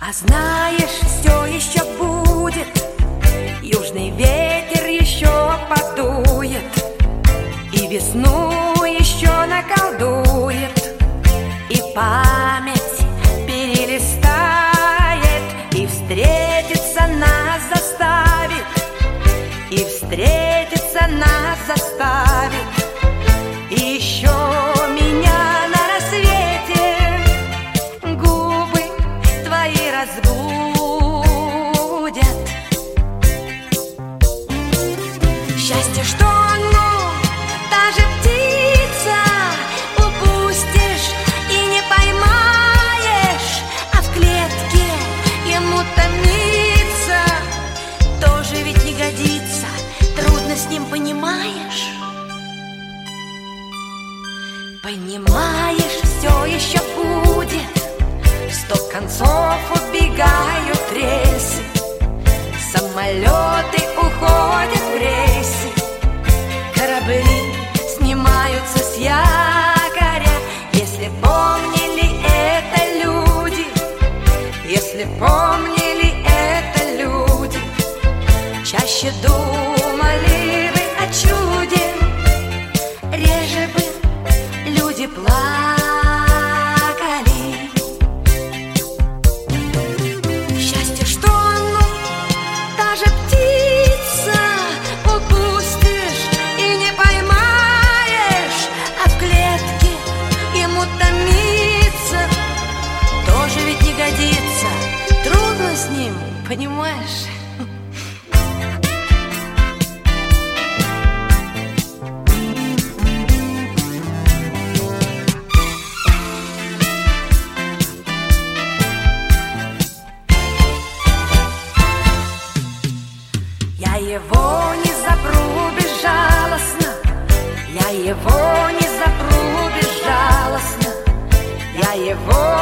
А знаешь, все еще будет, южный ветер еще подует, и весну еще наколдует, и память перелистает, и встретиться нас заставит, и встретиться нас заставит. И еще меня на рассвете губы твои разбудят. Счастье, что оно, та же птица, упустишь и не поймаешь, а в клетке ему томиться тоже ведь не годится. Трудно с ним, понимаешь? Понимаешь, все еще будет, в 100 концов убегают рельсы, самолеты уходят в рейсы, корабли снимаются с якоря. Если помнили это люди, если помнили это люди, чаще думали бы о чуде, реже бы люди плакали. Счастье, что оно, та же птица, упустишь и не поймаешь, а в клетке ему томиться тоже ведь не годится. Трудно с ним, понимаешь? Я его не запру безжалостно, я его не запру безжалостно, я его